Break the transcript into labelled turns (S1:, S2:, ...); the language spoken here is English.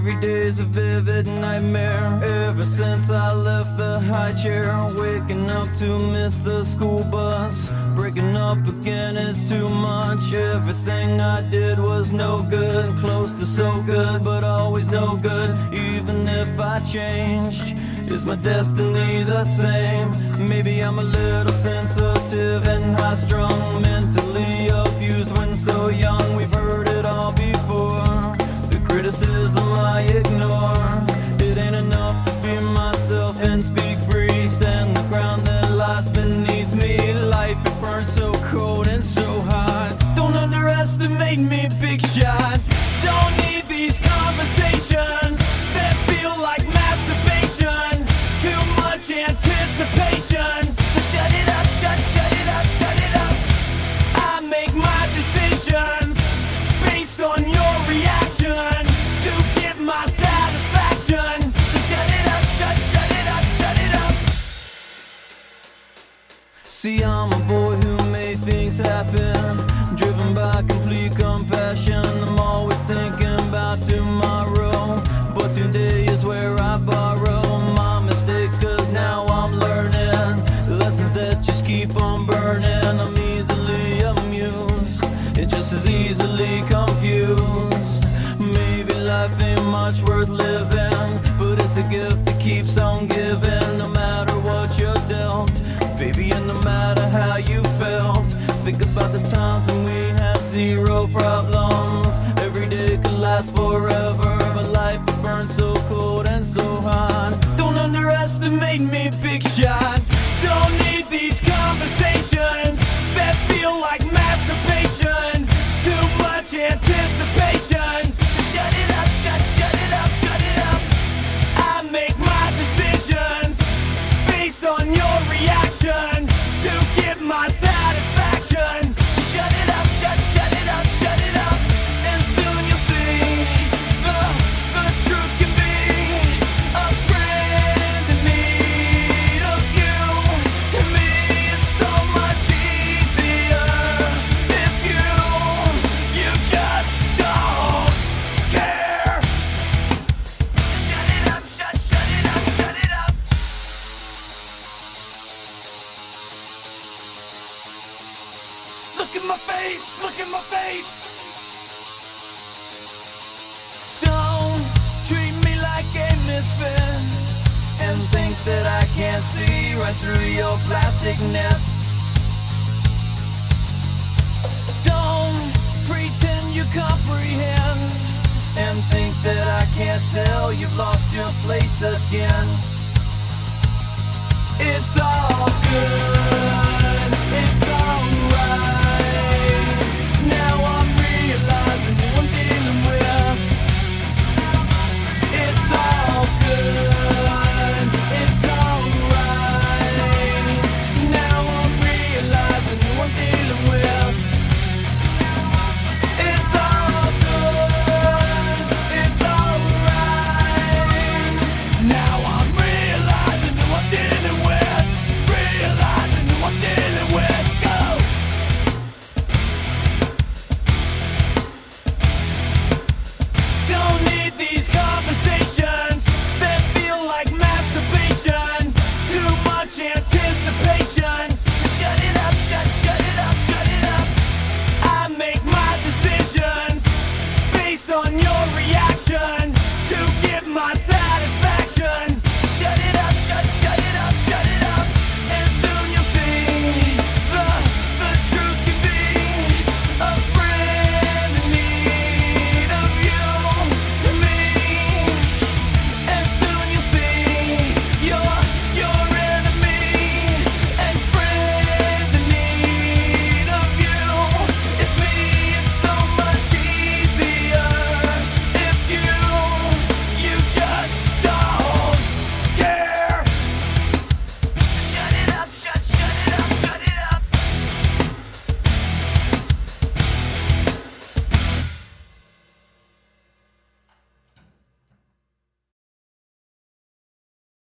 S1: Every day's a vivid nightmare. Ever since I left the high chair, waking up to miss the school bus. Breaking up again is too much. Everything I did was no good. Close to so good, but always no good. Even if I changed, is my destiny the same? Maybe I'm a little sensitive and high-strung, mentally abused when so young. We've heard it all before. The criticism I ignore. It ain't enough to be myself and speak free. Stand the ground that lies beneath me. Life, it burns so cold and so hot. Don't underestimate me, big shot. Don't need these conversations that feel like masturbation. Too much anticipation. So shut it up, shut it up, shut it up. I make my decisions based on your reaction to get my satisfaction. So shut it up, shut it up, shut it up. See, I'm a boy who made things happen, driven by complete compassion. I'm always thinking about tomorrow, but today is where I borrow my mistakes, cause now I'm learning lessons that just keep on burning. I'm easily amused, it just as easily confused. Maybe life ain't much worth living, but it's a gift that keeps on giving. No matter what you're dealt, baby, and no matter how you felt. Think about the times when we had zero problems. Every day could last forever, but life it burns so cold and so hot. Don't underestimate me, big shot. Don't need these conversations that feel like masturbation. Too much anticipation. So shut it up, shut it up, shut it up. I make my decisions based on your reaction to get my satisfaction. So shut it up, shut it up, shut it up. And soon you'll see the truth can be a friend in need of you and me. It's so much easier if you just don't care. So shut it up, shut it up, shut it up. Look at my face, look at my face. Don't treat me like a misfit and think that I can't see right through your plasticness. Don't pretend you comprehend and think that I can't tell you've lost your place again. It's all good, it's alright. Now I'm realizing who I'm dealing with. It's all good, it's alright. Now I'm realizing who I'm dealing with. It's all good, it's alright. Now I'm realizing who I'm dealing with. Realizing who I'm dealing with. Go! Don't need these conversations that feel like masturbation. Too much anticipation. So shut it up, shut it up, shut it up. I make my decisions based on your reaction to get my satisfaction.